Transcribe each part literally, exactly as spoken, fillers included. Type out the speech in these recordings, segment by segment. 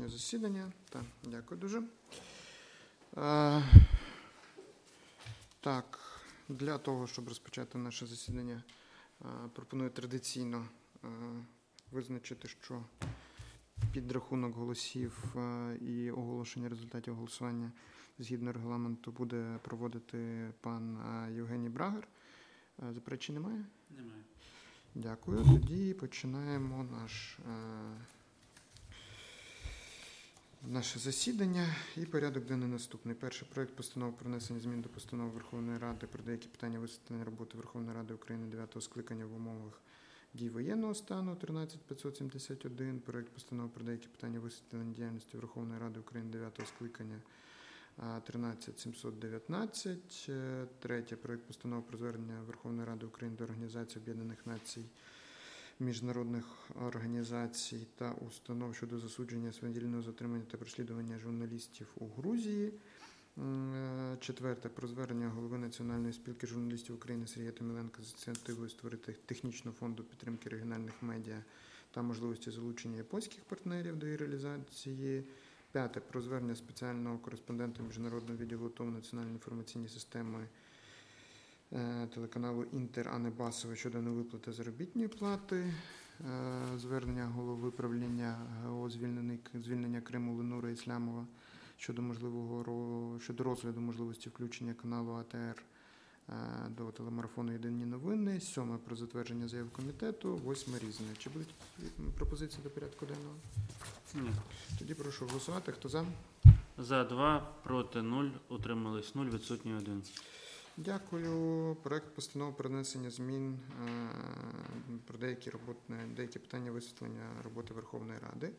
сьогоднішнє засідання. Так, дякую дуже. Е, так, для того, щоб розпочати наше засідання, е, пропоную традиційно е, визначити, що підрахунок голосів е, і оголошення результатів голосування згідно регламенту буде проводити пан е, Євгеній Брагер. Е, заперечень немає? Немає. Дякую. Тоді починаємо наш, е, наше засідання. І порядок денний наступний. Перший проект постанови про внесення змін до постанови Верховної Ради про деякі питання висвітлення роботи Верховної Ради України дев'ятого скликання в умовах дій воєнного стану тринадцять п'ятсот сімдесят один. Проект постанови про деякі питання висвітлення діяльності Верховної Ради України дев'ятого скликання тринадцять сімсот дев'ятнадцять. Третє. Проект постанови про звернення Верховної Ради України до Організації Об'єднаних Націй, міжнародних організацій та установ щодо засудження свавільного затримання та переслідування журналістів у Грузії. Четверте. Про звернення голови Національної спілки журналістів України Сергія Томіленка з ініціативою створити технічного фонду підтримки регіональних медіа та можливості залучення японських партнерів до її реалізації. П'яте. Про звернення спеціального кореспондента Міжнародного відділу ТОВ Національної інформаційної системи телеканалу Інтер Анни Басової щодо невиплати заробітної плати. Звернення голови правління ГО звільнення Криму Ленура Іслямова щодо можливого щодо розгляду можливості включення каналу А Т Р до телемарафону «Єдині новини». Сьоме. Про затвердження заяв комітету. Восьме. Різне. Чи будуть пропозиції до порядку денного? Ні. Тоді прошу голосувати. Хто за? За два, проти нуль, утримались нуль, відсутній один. Дякую. Проект постанови про внесення змін е, про деякі, роботи, деякі питання висвітлення роботи Верховної Ради.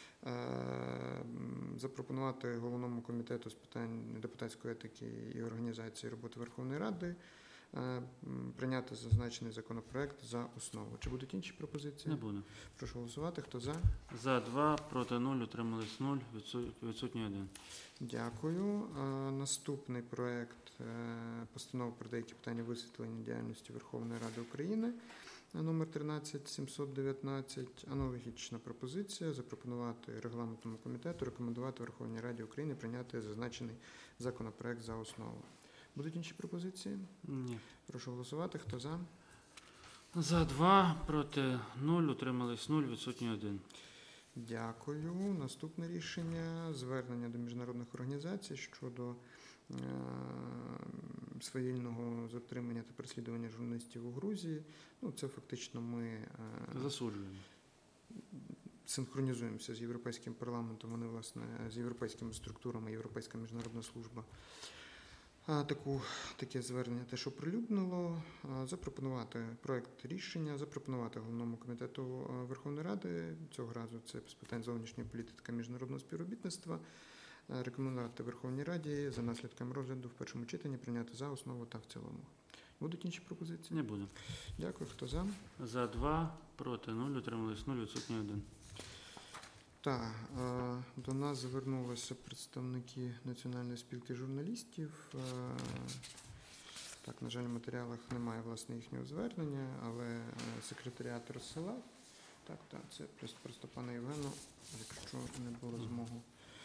Е, запропонувати Головному комітету з питань депутатської етики і організації роботи Верховної Ради е, прийняти зазначений законопроект за основу. Чи будуть інші пропозиції? Не буде. Прошу голосувати. Хто за? За два, проти нуль, утримались нуль, відсутній один. Дякую. Е, наступний проект постанови про деякі питання висвітлення діяльності Верховної Ради України номер тринадцять сімсот дев'ятнадцять. Аналогічна пропозиція запропонувати регламентному комітету рекомендувати Верховній Раді України прийняти зазначений законопроект за основу. Будуть інші пропозиції? Ні. Прошу голосувати. Хто за? За два, проти нуль, утримались нуль, відсутній один. Дякую. Наступне рішення. Звернення до міжнародних організацій щодо е- свавільного затримання та переслідування журналістів у Грузії. Ну, це фактично ми е- засуджуємо. Синхронізуємося з Європейським парламентом. Вони, власне, з європейськими структурами, Європейська міжнародна служба Таку, таке звернення теж оприлюднило. Запропонувати проект рішення, запропонувати Головному комітету Верховної Ради, цього разу це з питань зовнішньої політики та міжнародного співробітництва, рекомендувати Верховній Раді за наслідками розгляду в першому читанні прийняти за основу та в цілому. Будуть інші пропозиції? Не буде. Дякую. Хто за? За два, проти нуль, утримались нуль, відсутній один. Так, до нас звернулися представники Національної спілки журналістів. Так, на жаль, в матеріалах немає, власне, їхнього звернення, але секретаріат розсилав. Так, так, це просто пана Євгену, якщо не було змогу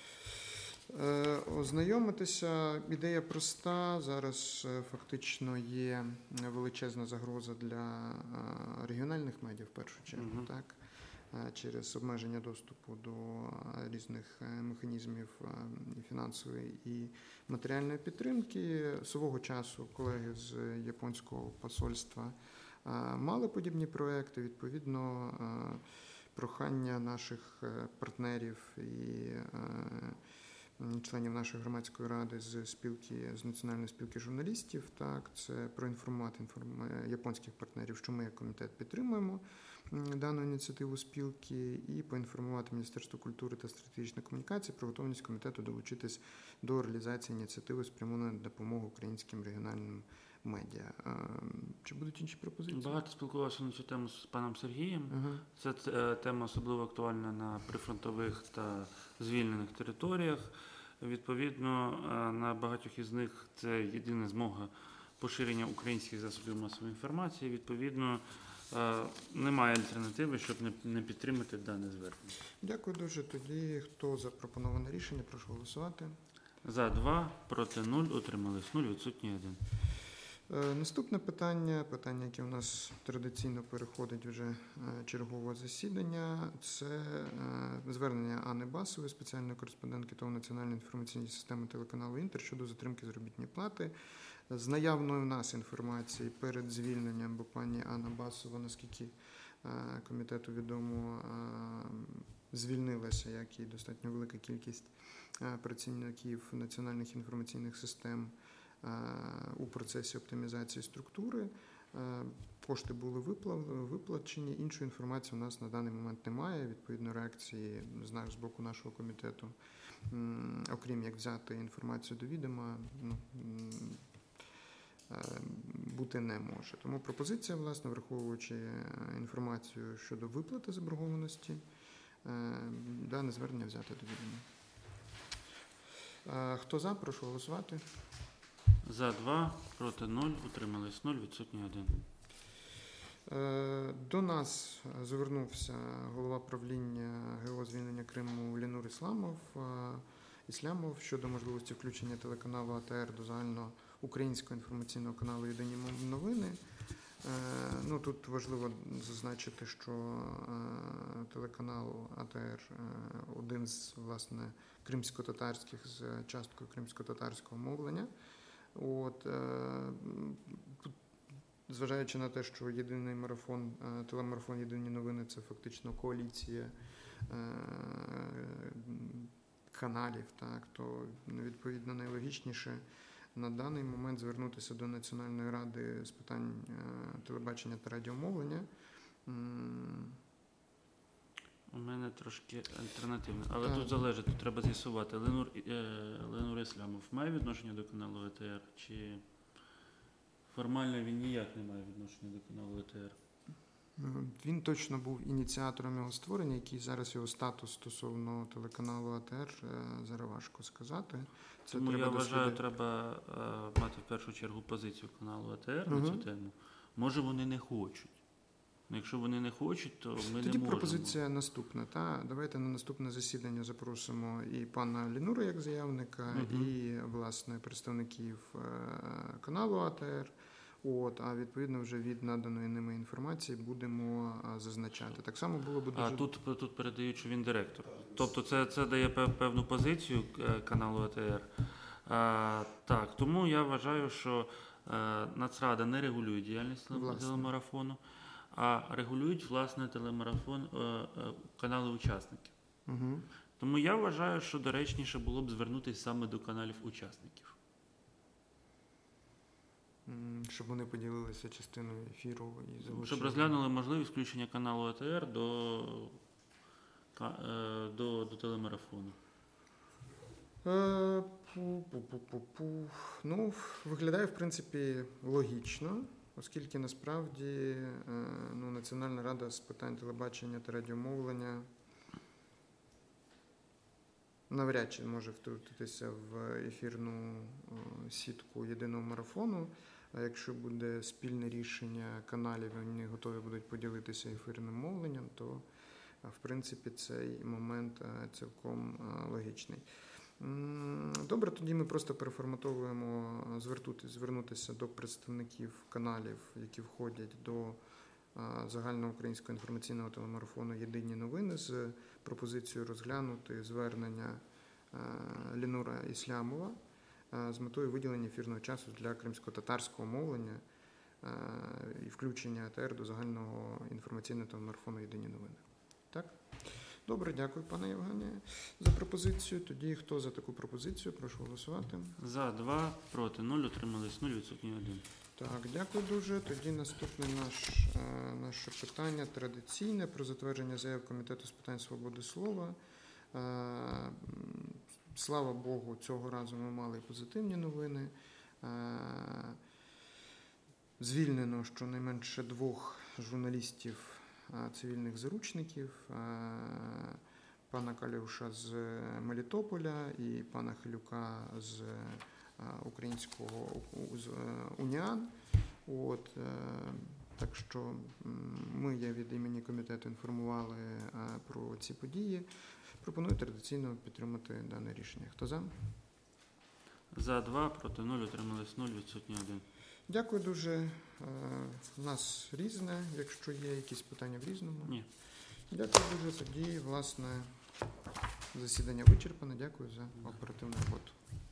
ознайомитися. Ідея проста. Зараз фактично є величезна загроза для регіональних медіа, в першу чергу, угу. так? Через обмеження доступу до різних механізмів і фінансової і матеріальної підтримки. Свого часу колеги з японського посольства мали подібні проекти. Відповідно, прохання наших партнерів і членів нашої громадської ради з спілки, з Національної спілки журналістів, так, це проінформувати інформ... японських партнерів, що ми як комітет підтримуємо дану ініціативу спілки, і поінформувати Міністерство культури та стратегічної комунікації про готовність комітету долучитись до реалізації ініціативи, спрямованої на допомогу українським регіональним медіа. Чи будуть інші пропозиції? Багато спілкувався на цю тему з паном Сергієм. Ага. Це тема особливо актуальна на прифронтових та звільнених територіях. Відповідно, на багатьох із них це єдина змога поширення українських засобів масової інформації. Відповідно, Е, Немає альтернативи, щоб не, не підтримати дане звернення. Дякую дуже. Тоді хто за пропоноване рішення, прошу голосувати. За два, проти нуль, утримались нуль, відсутній один. Е, Наступне питання, питання, яке у нас традиційно переходить вже е, чергове засідання, це е, звернення Анни Басової, спеціальної кореспондентки ТОВ Національної інформаційної системи телеканалу «Інтер» щодо затримки заробітної плати. З наявної у нас інформації перед звільненням, бо пані Анна Басова, наскільки е, комітету відомо, е, звільнилася, як і достатньо велика кількість е, працівників національних інформаційних систем у процесі оптимізації структури. Кошти були виплачені, іншої інформації у нас на даний момент немає. Відповідно, реакції знак з боку нашого комітету, окрім як взяти інформацію до відома, ну, бути не може. Тому пропозиція, власне, враховуючи інформацію щодо виплати заборгованості, дане звернення взяти до відома. Хто за, прошу голосувати. За два, проти нуль, утримались нуль, відсутній один. До нас звернувся голова правління ГО звільнення Криму Лінур Ісламов, Іслямов щодо можливості включення телеканалу АТР до загальноукраїнського інформаційного каналу «Єдині новини». Ну, тут важливо зазначити, що телеканал АТР один з, власне, кримсько-татарських, з часткою кримсько-татарського мовлення. От, зважаючи на те, що єдиний марафон, телемарафон «Єдині новини» – це фактично коаліція каналів, так, то відповідно найлогічніше на даний момент звернутися до Національної ради з питань телебачення та радіомовлення. У мене трошки альтернативне, але Так. тут залежить, тут треба з'ясувати. Ленур, е, Ленур Іслямов має відношення до каналу АТР, чи формально він ніяк не має відношення до каналу АТР? Він точно був ініціатором його створення, який зараз його статус стосовно телеканалу АТР, зараз важко сказати. Це Тому треба я вважаю, дослідити. треба е, мати в першу чергу позицію каналу АТР Угу. на цю тему. Може вони не хочуть. Ну, якщо вони не хочуть, то ми Тоді не можемо. пропозиція наступна. Та? Давайте на наступне засідання запросимо і пана Лінура як заявника, Угу. і, власне, представників е, каналу АТР. От, а відповідно вже від наданої ними інформації будемо а, зазначати. Так само було б дуже... А тут, тут передають, що він директор. Тобто це, це дає пев- певну позицію е, каналу АТР. А, так, тому я вважаю, що е, Нацрада не регулює діяльність Власне. телемарафону, а регулюють, власне, телемарафон е, е, канали-учасників. Угу. Тому я вважаю, що доречніше було б звернутися саме до каналів учасників. Щоб вони поділилися частиною ефіру і залучили. Щоб розглянули можливість включення каналу АТР до, ка- е, до, до телемарафону. Е, пу-пу-пу-пу-пу. Ну, виглядає, в принципі, логічно, оскільки насправді е, ну, Національна рада з питань телебачення та радіомовлення навряд чи може втрутитися в ефірну е, сітку єдиного марафону. А якщо буде спільне рішення каналів, вони готові будуть поділитися ефірним мовленням, то, е, в принципі, цей момент е, цілком е, логічний. М, Добре, тоді ми просто переформатовуємо е, звертути- звернутися до представників каналів, які входять до е, загальноукраїнського інформаційного телемарафону «Єдині новини» з пропозицією розглянути звернення е, Лінура Іслямова е, з метою виділення ефірного часу для кримсько-татарського мовлення е, і включення АТР до загального інформаційного телемарафону «Єдині новини». Так? Добре, дякую, пане Євгенія, за пропозицію. Тоді хто за таку пропозицію? Прошу голосувати. За два, проти нуль, утримались нуль, відсутній один. Так, дякую дуже. Тоді наступне наш, е, наше питання традиційне про затвердження заяв Комітету з питань свободи слова. Е, м, Слава Богу, цього разу ми мали і позитивні новини. Е, Звільнено щонайменше двох журналістів е, цивільних заручників. Е, Пана Калюша з Мелітополя і пана Хилюка з е, українського у- з е, Уніан. От, е, Так що м, ми, я від імені комітету інформували е, про ці події. Пропоную традиційно підтримати дане рішення. Хто за? За два, проти нуль, утримались нуль, відсутні один. Дякую дуже. Е, У нас різне, якщо є якісь питання в різному. Ні. Дякую дуже. Тоді, власне, засідання вичерпане. Дякую за оперативну роботу.